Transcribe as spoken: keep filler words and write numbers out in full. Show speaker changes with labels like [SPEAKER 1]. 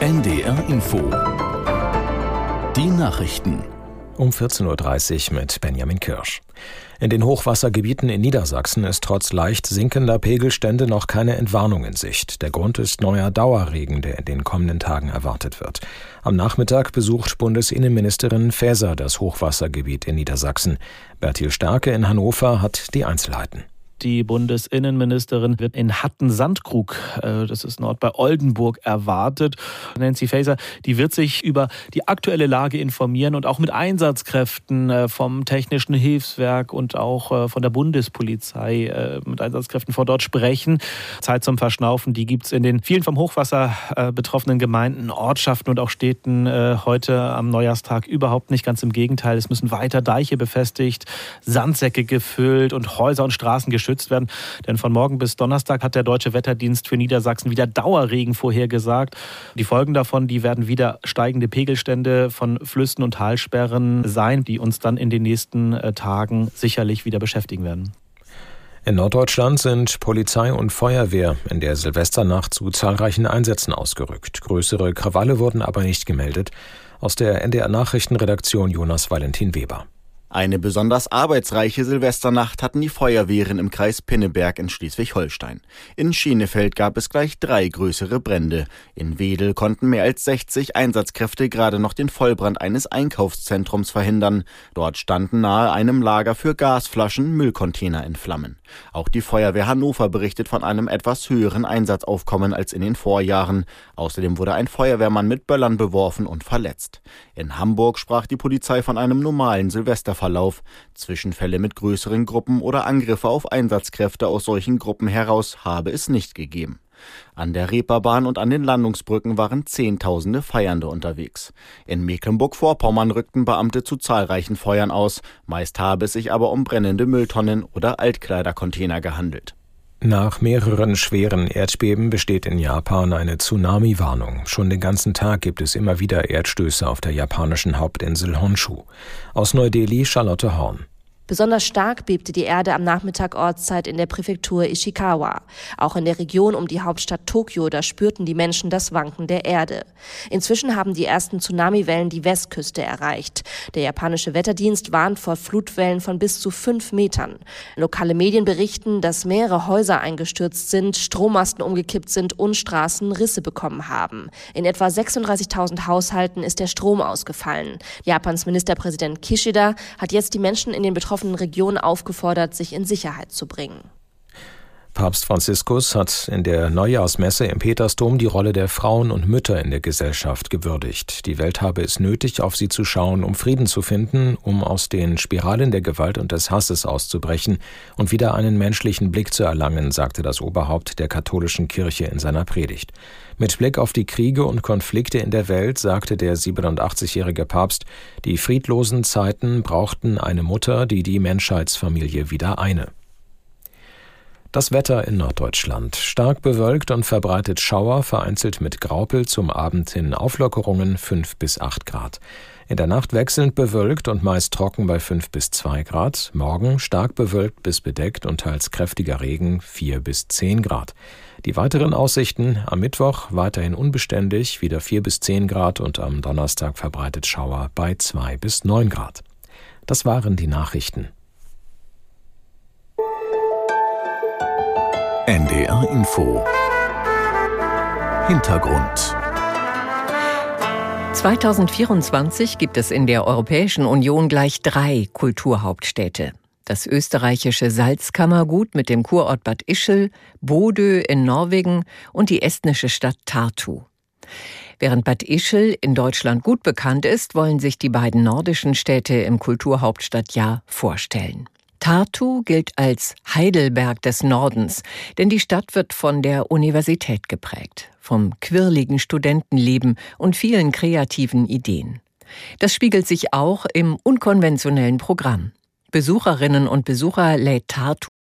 [SPEAKER 1] N D R Info. Die Nachrichten.
[SPEAKER 2] Um vierzehn Uhr dreißig mit Benjamin Kirsch. In den Hochwassergebieten in Niedersachsen ist trotz leicht sinkender Pegelstände noch keine Entwarnung in Sicht. Der Grund ist neuer Dauerregen, der in den kommenden Tagen erwartet wird. Am Nachmittag besucht Bundesinnenministerin Faeser das Hochwassergebiet in Niedersachsen. Bertil Starke in Hannover hat die Einzelheiten.
[SPEAKER 3] Die Bundesinnenministerin wird in Hatten-Sandkrug, das ist ein Ort bei Oldenburg, erwartet. Nancy Faeser, die wird sich über die aktuelle Lage informieren und auch mit Einsatzkräften vom Technischen Hilfswerk und auch von der Bundespolizei mit Einsatzkräften vor Ort sprechen. Zeit zum Verschnaufen, die gibt es in den vielen vom Hochwasser betroffenen Gemeinden, Ortschaften und auch Städten heute am Neujahrstag überhaupt nicht. Ganz im Gegenteil, es müssen weiter Deiche befestigt, Sandsäcke gefüllt und Häuser und Straßen geschützt werden. Denn von morgen bis Donnerstag hat der Deutsche Wetterdienst für Niedersachsen wieder Dauerregen vorhergesagt. Die Folgen davon, die werden wieder steigende Pegelstände von Flüssen und Talsperren sein, die uns dann in den nächsten Tagen sicherlich wieder beschäftigen werden.
[SPEAKER 2] In Norddeutschland sind Polizei und Feuerwehr in der Silvesternacht zu zahlreichen Einsätzen ausgerückt. Größere Krawalle wurden aber nicht gemeldet. Aus der N D R-Nachrichtenredaktion Jonas Valentin Weber.
[SPEAKER 4] Eine besonders arbeitsreiche Silvesternacht hatten die Feuerwehren im Kreis Pinneberg in Schleswig-Holstein. In Schenefeld gab es gleich drei größere Brände. In Wedel konnten mehr als sechzig Einsatzkräfte gerade noch den Vollbrand eines Einkaufszentrums verhindern. Dort standen nahe einem Lager für Gasflaschen Müllcontainer in Flammen. Auch die Feuerwehr Hannover berichtet von einem etwas höheren Einsatzaufkommen als in den Vorjahren. Außerdem wurde ein Feuerwehrmann mit Böllern beworfen und verletzt. In Hamburg sprach die Polizei von einem normalen Silvesterverlauf. Zwischenfälle mit größeren Gruppen oder Angriffe auf Einsatzkräfte aus solchen Gruppen heraus habe es nicht gegeben. An der Reeperbahn und an den Landungsbrücken waren Zehntausende Feiernde unterwegs. In Mecklenburg-Vorpommern rückten Beamte zu zahlreichen Feuern aus. Meist habe es sich aber um brennende Mülltonnen oder Altkleidercontainer gehandelt.
[SPEAKER 2] Nach mehreren schweren Erdbeben besteht in Japan eine Tsunami-Warnung. Schon den ganzen Tag gibt es immer wieder Erdstöße auf der japanischen Hauptinsel Honshu. Aus Neu-Delhi Charlotte Horn.
[SPEAKER 5] Besonders stark bebte die Erde am Nachmittag Ortszeit in der Präfektur Ishikawa. Auch in der Region um die Hauptstadt Tokio, da spürten die Menschen das Wanken der Erde. Inzwischen haben die ersten Tsunamiwellen die Westküste erreicht. Der japanische Wetterdienst warnt vor Flutwellen von bis zu fünf Metern. Lokale Medien berichten, dass mehrere Häuser eingestürzt sind, Strommasten umgekippt sind und Straßen Risse bekommen haben. In etwa sechsunddreißigtausend Haushalten ist der Strom ausgefallen. Japans Ministerpräsident Kishida hat jetzt die Menschen in den betroffenen Regionen aufgefordert, sich in Sicherheit zu bringen.
[SPEAKER 2] Papst Franziskus hat in der Neujahrsmesse im Petersdom die Rolle der Frauen und Mütter in der Gesellschaft gewürdigt. Die Welt habe es nötig, auf sie zu schauen, um Frieden zu finden, um aus den Spiralen der Gewalt und des Hasses auszubrechen und wieder einen menschlichen Blick zu erlangen, sagte das Oberhaupt der katholischen Kirche in seiner Predigt. Mit Blick auf die Kriege und Konflikte in der Welt sagte der siebenundachtzigjährige Papst, die friedlosen Zeiten brauchten eine Mutter, die die Menschheitsfamilie wieder eine. Das Wetter in Norddeutschland. Stark bewölkt und verbreitet Schauer, vereinzelt mit Graupel, zum Abend hin Auflockerungen fünf bis acht Grad. In der Nacht wechselnd bewölkt und meist trocken bei fünf bis zwei Grad. Morgen stark bewölkt bis bedeckt und teils kräftiger Regen vier bis zehn Grad. Die weiteren Aussichten: am Mittwoch weiterhin unbeständig, wieder vier bis zehn Grad und am Donnerstag verbreitet Schauer bei zwei bis neun Grad. Das waren die Nachrichten.
[SPEAKER 1] N D R Info. Hintergrund.
[SPEAKER 6] zweitausendvierundzwanzig gibt es in der Europäischen Union gleich drei Kulturhauptstädte. Das österreichische Salzkammergut mit dem Kurort Bad Ischl, Bodø in Norwegen und die estnische Stadt Tartu. Während Bad Ischl in Deutschland gut bekannt ist, wollen sich die beiden nordischen Städte im Kulturhauptstadtjahr vorstellen. Tartu gilt als Heidelberg des Nordens, denn die Stadt wird von der Universität geprägt, vom quirligen Studentenleben und vielen kreativen Ideen. Das spiegelt sich auch im unkonventionellen Programm. Besucherinnen und Besucher lädt Tartu